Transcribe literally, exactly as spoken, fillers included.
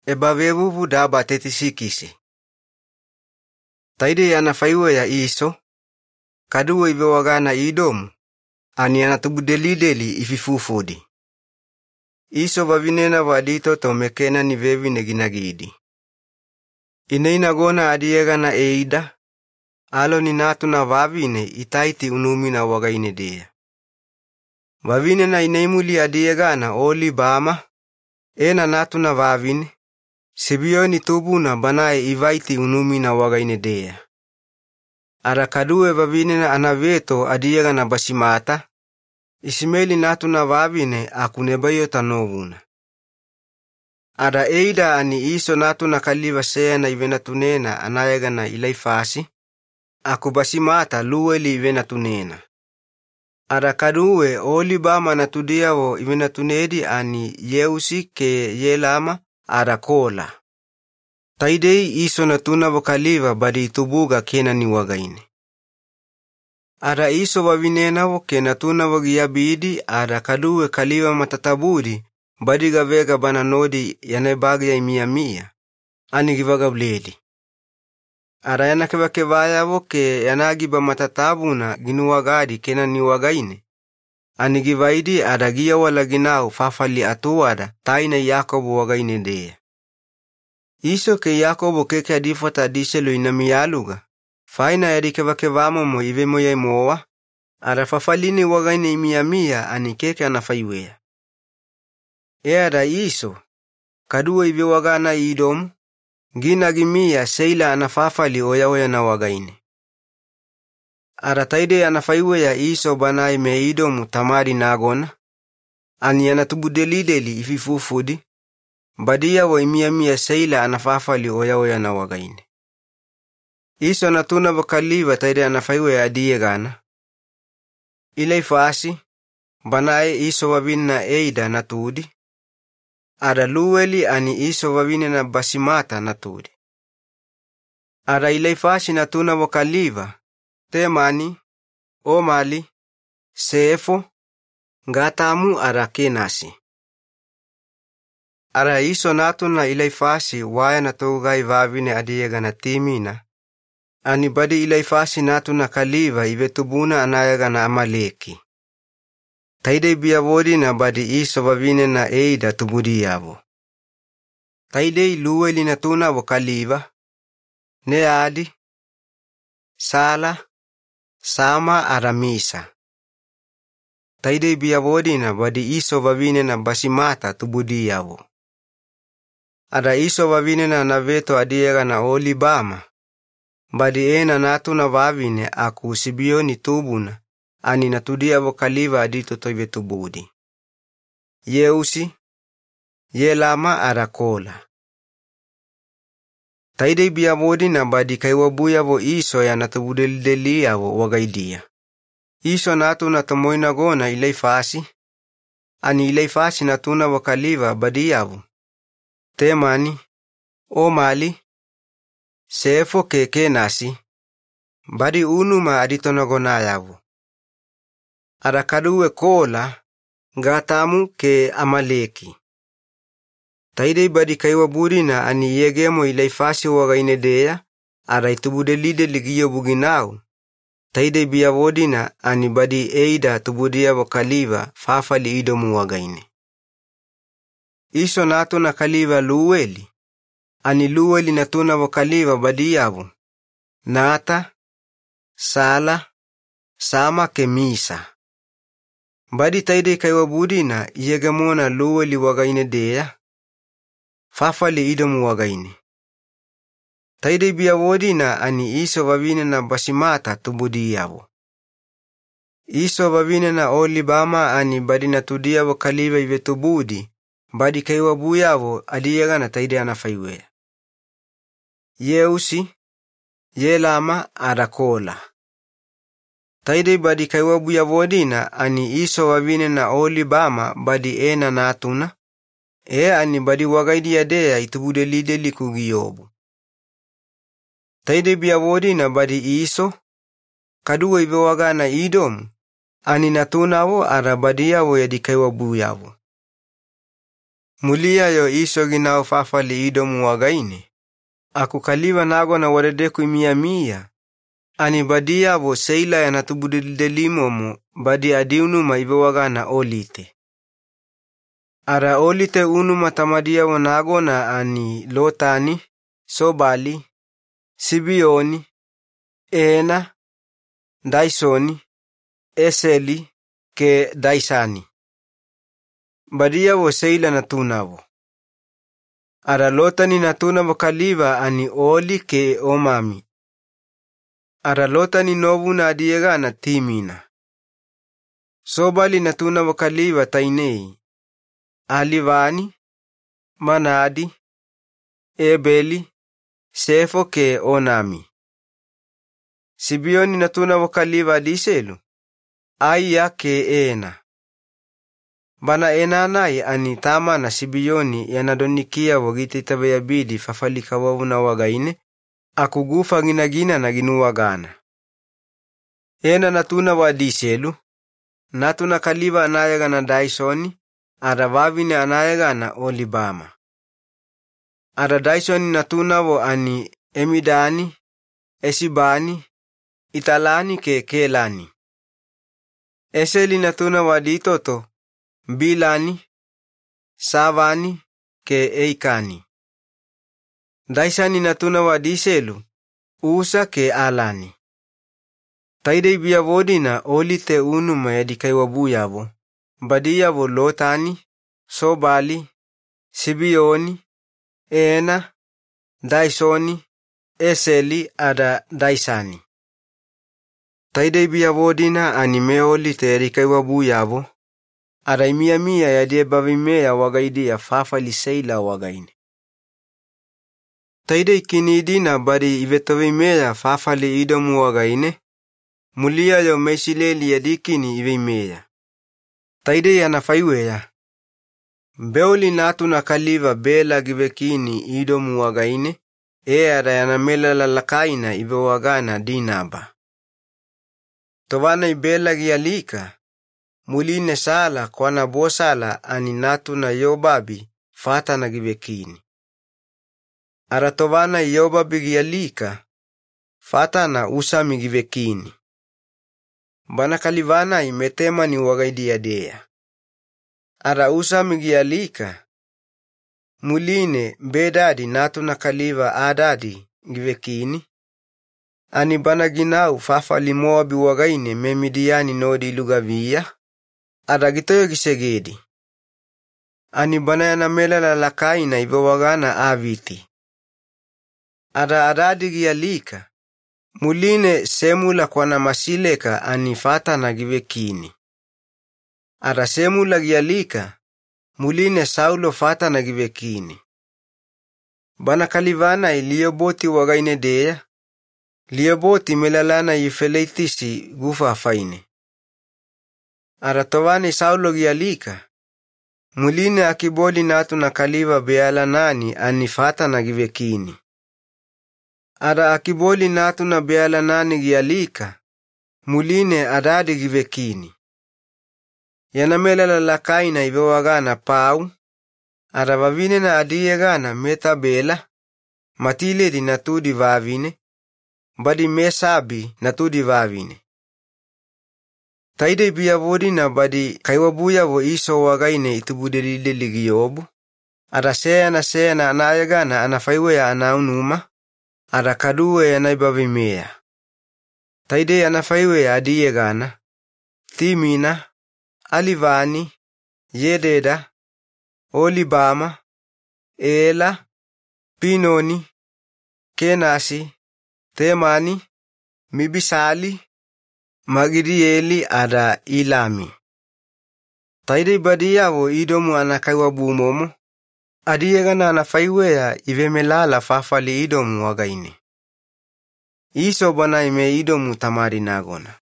ebavevuvu daba tetisikisi. Taide anafaiwe ya Iso, kaduwe iwewagana Idomu, ani anatubudelideli ififufudi. Iso vavinena vadito tomekena ni vevi neginagidi. Ineina gona adiegana eida, alo ni natuna vavine itaiti unumina wagaine dea. Vavinena ineimuli adiegana oli bama, ena natuna vavine, sibioni tubuna banae ivaiti unumina wagaine dea. Ara kaduwe vavinena anaveto adiegana basimata, isimeli natuna vavine akunebayo tanovuna. Ara eida ani Iso natuna kaliva seana ivena tunena anayegana ilaifasi, aku basimata luweli ivena tunena. Ara kaduwe oli bama natudiawo ivena tunedi ani Yeusi ke Yelama ara kola. Taidei Iso natuna wakaliva badi tubuga kena ni wagaine. Ara Iso wavinenawo ke natuna wagiyabidi ara kaduwe kaliva matatabudi badi gavega bana nodi yanebagya imia mia ani givagabledi. Ara yanakebake vayawo ke yanagiba matatabuna ginuwagadi kena ni wagaine ani givaidi ara giya wala ginau fafali atuwada taina Yakobo wagaine dea. Iso ke Yakobo keke adifata diselo inamiyaluga faina yadikebake vamo mo ive moya imowa ara fafalini wagaine imia mia ani keke anafaiwea. Era Iso kaduwe ive wagana Idomu gina gimia seila anafafali oya oya na wagaine. Ara taide anafaiwea Iso banae me Idomu tamari nagona ani anatubudelideli ififufudi badia wa imia mia seila anafafali oya oya na wagaine. Iso natuna wakaliva taide anafaiwea adiegana. Ilaifasi banae Iso wavina eida natudi. Ara luweli ani Iso wavine na basimata natudi. Ara ilaifasi natuna wakaliva, temani, omali, sefo, ngatamu ara kenasi. Ara Iso natuna ilaifasi waya natugai vavine adiegana timina, ani badi ilaifasi natuna kaliva ivetubuna anayegana Amaleki. Taide biyawodi na badi Iso wavine na eida tubudi yavo. Taide luweli natuna wakaliva, neadi, sala, sama aramisa. Taide biyawodi na badi Iso wavine na basimata tubudi yavo. Ara Iso wavine na naveto adiega na oli bama, badi ena natuna wavine aku sibioni tubuna, ani natudia wakaliva adito toive tubudi. Yeusi, Yelama ara kola. Taide biyawodi na badi kaiwabuya vo Iso ya natubudeldelia vo wagaidia. Iso natuna tamoina gona ilaifasi, ani ilaifasi natuna wakaliva badi yavo. Temani, omali, sefo keke nasi, badi unuma aditona gona yavo. Ara kaduwe kola, ngatamu ke Amaleki. Taide badi kaiwabudi na ani yegemo ilaifasi wagaine dea, ara itubudelide ligiyo buginau. Taide biyawodi na ani badi eida tubudia wakaliva fafali Idomu wagaine. Iso natuna kaliva luweli, ani luweli natuna wakaliva badi yavu. Nata, sala, sama ke misa. Badi taide kaiwabudi na yegemona luweli wagaine dea, fafali Idomu wagaine. Taide biyawodi na ani Iso wavine na basimata tubudi yavu. Iso wavine na oli bama ani badi natudia wakaliva ive tubudi, badi kaiwabu yavo adiegana taide anafaiwea. Yeusi, Yelama ara kola. Taide badi kaiwabu yavodina ani Iso wavine na oli bama badi ena natuna, e ani badi wagaidi yadea itubudelideli kugiyobu. Taide biyawodina badi Iso, kaduwe iwe wagana Idomu, ani natuna wo ara badi yawo yadikaiwabu yavo. Mulia yo iso ginao fafali idomu wagaine. Aku kaliva nagona waredeku mia mia. Ani badia vo seila ya natubudildelimomu badi adiunu maibawagana olite. Ara olite unu matamadia wanagona ani Lotani, Sobali, Sibioni, Ena, Daisoni, Eseli, ke Daisani. Badia vo seila natunavo. Ara Lotani natunavo kaliva ani Oli ke Omami. Ara Lotani novu na adiegana Timina. Sobali natunavo kaliva Tainei. Alivani, Manadi, Ebeli, Sefo ke Onami. Sibioni natunavo kaliva Diselu. Aya ke Ena. Bana enanai ani tama na Sibioni yanadonikia wagiti tabayabidi fafalika wawuna wagaine. Akugufa ginagina na ginuwagana. Ena natuna wa Diselu. Natuna kaliva anayaga na Daisoni. Ara vavine anayaga na Olibama. Ara Daisoni natuna wo ani Emidani, Esibani, Italani ke Kelani. Eseli natuna wa Ditoto, Bilani, Savani ke Eikani. Daisani natuna wa Diselu, Usa ke Alani. Taidei biyavodina olite unu mayadikai wabuyavo. Badiyavo Lotani, Sobali, Sibioni, Ena, Daisoni, Eseli ada Daisani. Taidei biyavodina anime olite erikai wabuyavo. Ara imia mia yadie bavimea wagaidia fafali seila wagaine. Taidei kinidina bari ivetavimea fafali idomu wagaine. Mulia yo mesileli yadikini ivimea. Taidei anafaiwea. Beoli natuna kaliva bela givekini idomu wagaine. E ara yanamela lalakaina ivewagana dinaba. Tovana ibela gialika. Muline sala kwa nabo sala ani natuna yobabi fata na givekini. Aratovana yobabi gialika fata na usami givekini. Bana kalivana imetema ni wagaidi yadea. Ara usami gialika. Muline bedadi natuna kaliva adadi givekini. Ani bana ginau fafa limoabi wagaine memidiani nodi lugavia. Ara gitoyo gisegedi. Ani bana yanamela lalakaina ibawagana aviti. Ara adadi gialika. Muline semula kwa na masileka ani fata na givekini. Ara semula gialika. Muline Saulo fata na givekini. Bana kalivana iliyoboti wagaine dea. Liyoboti melalana yifeleitisi gufa faine. Ara tovani Saulo gialika. Muline akiboli natu na kaliva beala nani ani fata na givekini. Ara akiboli natu na beala nani gialika. Muline adadi givekini. Yanamela lalakaina ibewagana pau. Ara vavine na adiegana meta bela. Matile di natudi vavine. Badi mesabi natudi vavine. Taide biyavodi na badi kaiwabuya vo iso wagaine itubudelile ligiyobu. Ara seya na seya na anayagana anafaiwe ya anaunuma. Ara kaduwe ya naibavimea. Taide anafaiwe ya adiegana. Timina. Alivani, Yededa, Olibama, Ela, Pinoni, Kenasi, Temani, Mibisali, Magidieli ada Ilami. Taide badia wo idomu anakaiwa bumomo. Adiegana anafaiwea ivemelala fafali idomu wagaine. Iso bana ime idomu tamari nagona.